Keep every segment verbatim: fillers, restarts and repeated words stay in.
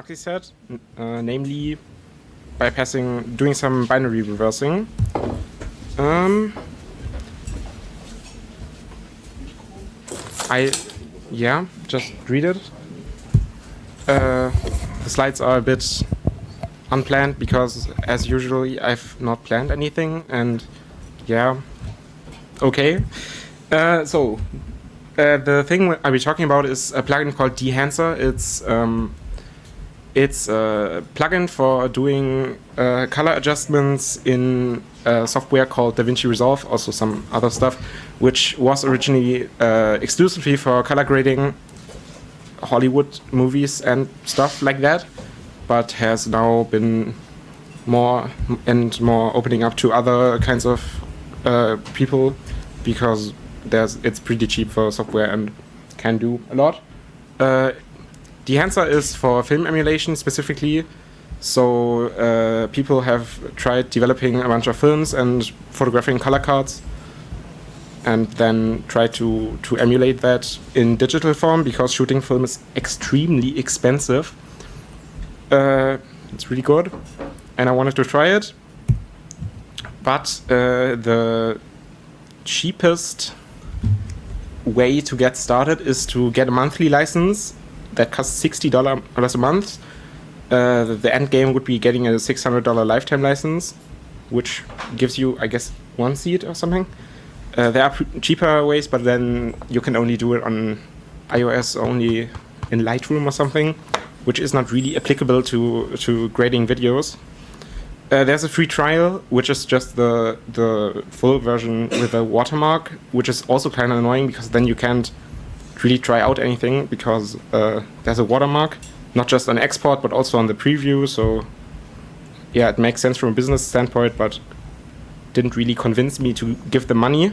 exactly said, uh, namely bypassing, doing some binary reversing. Um, I, yeah, just read it. Uh, the slides are a bit unplanned because, as usually, I've not planned anything, and yeah, okay. Uh, so, uh, the thing I'll be talking about is a plugin called Dehancer. It's um, it's a plugin for doing uh, color adjustments in uh, software called DaVinci Resolve, also some other stuff, which was originally uh, exclusively for color grading Hollywood movies and stuff like that, but has now been more and more opening up to other kinds of uh, people because there's it's pretty cheap for software and can do a lot. Uh, Dehancer is for film emulation specifically, so uh, people have tried developing a bunch of films and photographing color cards and then try to, to emulate that in digital form because shooting film is extremely expensive. Uh, it's really good, and I wanted to try it. But uh, the cheapest way to get started is to get a monthly license that costs sixty dollars a month. Uh, the end game would be getting a six hundred dollars lifetime license, which gives you, I guess, one seat or something. Uh, there are p- cheaper ways, but then you can only do it on iOS, only in Lightroom or something, which is not really applicable to, to grading videos. Uh, there's a free trial, which is just the the full version with a watermark, which is also kind of annoying because then you can't really try out anything because uh, there's a watermark, not just on export, but also on the preview. So yeah, it makes sense from a business standpoint, but didn't really convince me to give them money.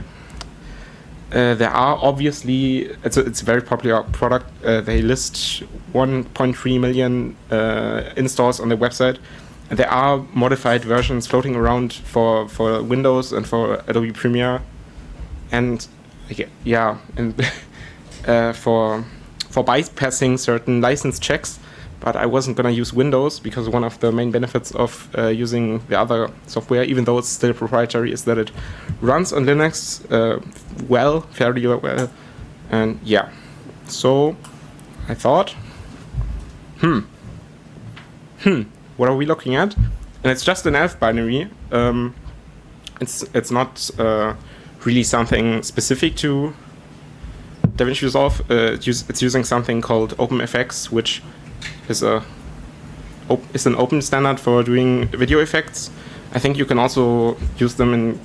Uh, there are obviously, it's a, it's a very popular product. Uh, they list one point three million uh, installs on their website. And there are modified versions floating around for, for Windows and for Adobe Premiere. And yeah, and uh, for for bypassing certain license checks. But I wasn't going to use Windows because one of the main benefits of uh, using the other software, even though it's still proprietary, is that it runs on Linux uh, well, fairly well. And yeah, so I thought, hmm, hmm, what are we looking at? And it's just an ELF binary. Um, it's it's not uh, really something specific to DaVinci Resolve. Uh, it's, use, it's using something called OpenFX, which is a op- is an open standard for doing video effects. I think you can also use them in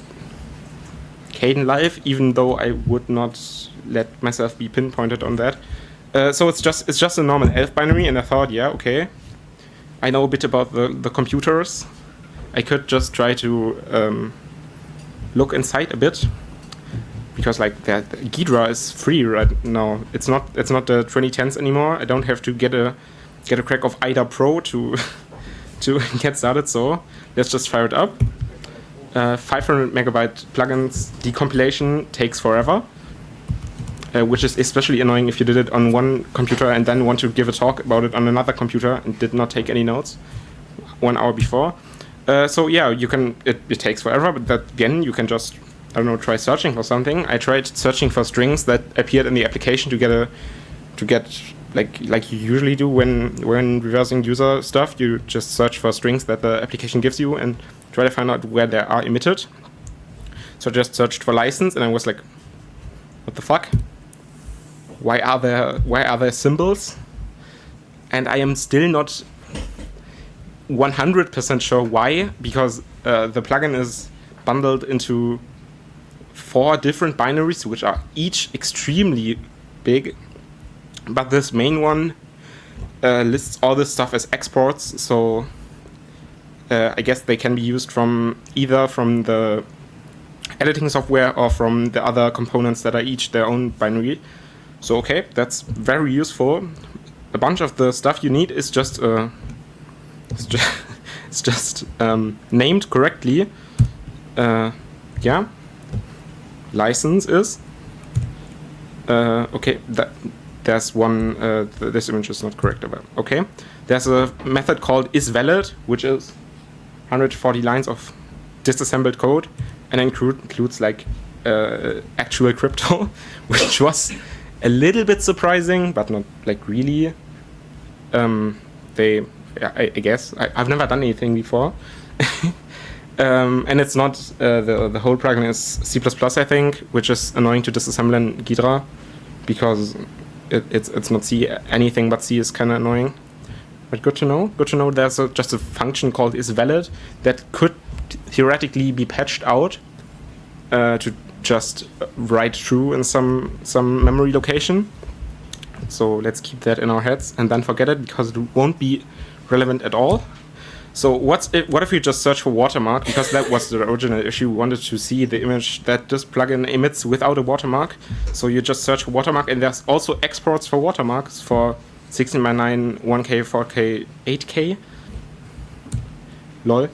Kdenlive, even though I would not let myself be pinpointed on that. Uh, so it's just it's just a normal ELF binary, and I thought, yeah, okay, I know a bit about the, the computers. I could just try to um, look inside a bit, because like the, the Ghidra is free right now. It's not it's not the twenty tens anymore. I don't have to get a get a crack of I D A Pro to to get started. So let's just fire it up. Uh, five hundred megabyte plugins decompilation takes forever, uh, which is especially annoying if you did it on one computer and then want to give a talk about it on another computer and did not take any notes one hour before. Uh, so yeah, you can. It, it takes forever, but that, again, you can just, I don't know, try searching for something. I tried searching for strings that appeared in the application to get a to get like like you usually do when when reversing user stuff. You just search for strings that the application gives you and try to find out where they are emitted. So I just searched for license, and I was like, what the fuck? Why are there why are there symbols? And I am still not one hundred percent sure why, because uh, the plugin is bundled into four different binaries, which are each extremely big. But this main one uh, lists all this stuff as exports, so uh, I guess they can be used from either from the editing software or from the other components that are each their own binary. So okay, that's very useful. A bunch of the stuff you need is just uh, it's just, it's just um, named correctly. Uh, yeah, license is uh, okay. That there's one. Uh, th- this image is not correct, but okay. there's a method called isValid, which is one hundred forty lines of disassembled code, and include, includes like uh, actual crypto, which was a little bit surprising, but not like really. Um, they, I, I guess, I, I've never done anything before. um, and it's not, uh, the, the whole program is C plus plus, I think, which is annoying to disassemble in Ghidra, because it, it's, it's not C, anything but C is kind of annoying. But good to know. Good to know there's a, just a function called isValid that could theoretically be patched out uh, to just write true in some some memory location. So let's keep that in our heads and then forget it, because it won't be relevant at all. So what's it, what if we just search for watermark, because that was the original issue. We wanted to see the image that this plugin emits without a watermark. So you just search for watermark, and there's also exports for watermarks for sixteen by nine, one K, four K, eight K. Lol.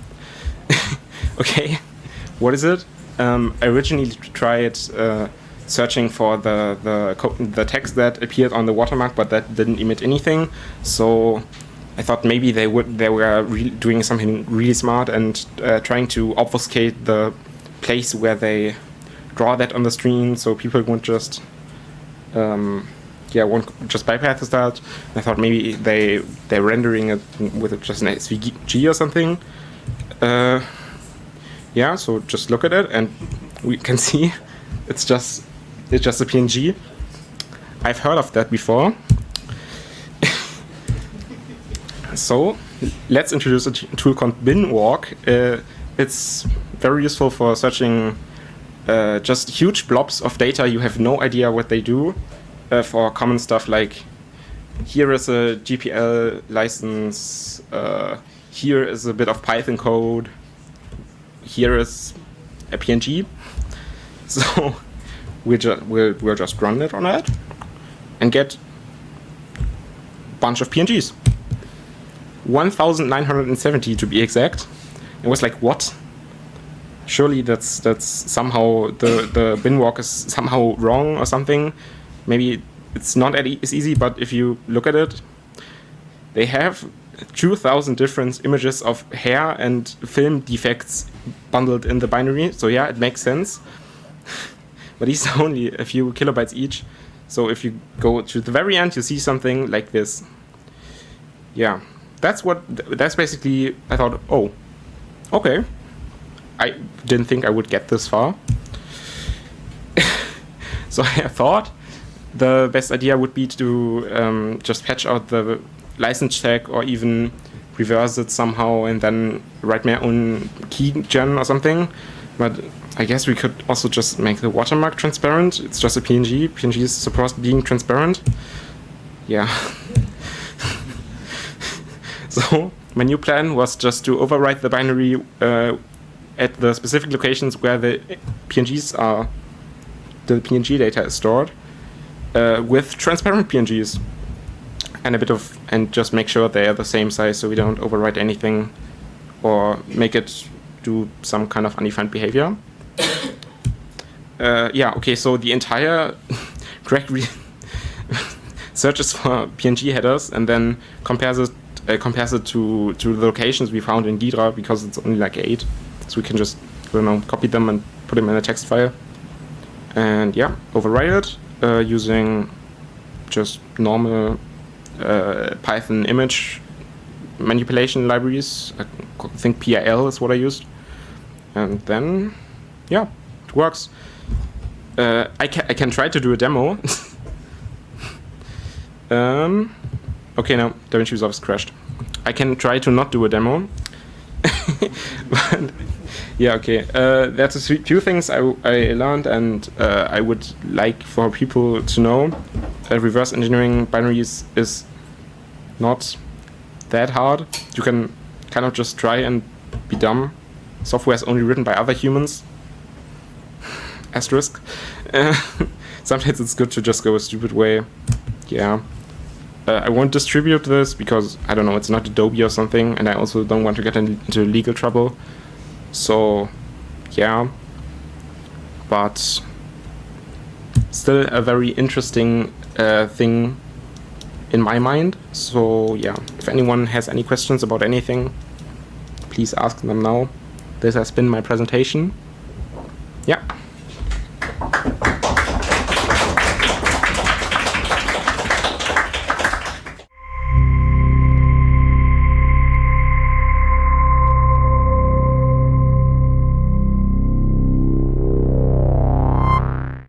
Okay, what is it? Um, I originally tried uh, searching for the the, co the text that appeared on the watermark, but that didn't emit anything. So I thought maybe they would they were re doing something really smart and uh, trying to obfuscate the place where they draw that on the screen, so people won't just um, yeah won't just bypass that. I thought maybe they they're rendering it with just an S V G or something. Uh, yeah, so just look at it and we can see it's just it's just a P N G. I've heard of that before. So let's introduce a tool called binwalk. Uh, it's very useful for searching uh, just huge blobs of data. You have no idea what they do, uh, for common stuff like here is a G P L license, uh, here is a bit of Python code, here is a P N G. So we ju we'll, we'll just run it on that and get a bunch of P N Gs. one thousand nine hundred seventy to be exact. It was like, what? Surely that's that's somehow the the binwalk is somehow wrong or something. Maybe it's not as easy, but if you look at it, they have two thousand different images of hair and film defects bundled in the binary. So yeah, it makes sense. But these are only a few kilobytes each. So if you go to the very end, you see something like this. Yeah. That's what, that's basically, I thought, oh, okay. I didn't think I would get this far. So I thought the best idea would be to um, just patch out the license tag or even reverse it somehow and then write my own key gen or something. But I guess we could also just make the watermark transparent. It's just a P N G. P N G is supposed to be transparent. Yeah. So my new plan was just to overwrite the binary uh, at the specific locations where the P N Gs are, the P N G data is stored, uh, with transparent P N Gs, and a bit of, and just make sure they are the same size so we don't overwrite anything or make it do some kind of undefined behavior. Uh, yeah, okay, so the entire Greg searches for P N G headers and then compares it Uh, compares it to, to the locations we found in Ghidra, because it's only like eight. So we can just, I don't know, copy them and put them in a text file. And yeah, overwrite it uh, using just normal uh, Python image manipulation libraries. I think P I L is what I used. And then, yeah, it works. Uh, I, ca I can try to do a demo. um, Okay, no, DaVinci Resolve is crashed. I can try to not do a demo. But yeah, okay. Uh, there's a few things I, I learned and uh, I would like for people to know. Uh, reverse engineering binaries is not that hard. You can kind of just try and be dumb. Software is only written by other humans. Asterisk. Uh, sometimes it's good to just go a stupid way. Yeah. Uh, I won't distribute this because, I don't know, it's not Adobe or something, and I also don't want to get in, into legal trouble. So, yeah. But still a very interesting uh, thing in my mind. So yeah, if anyone has any questions about anything, please ask them now. This has been my presentation. Yeah.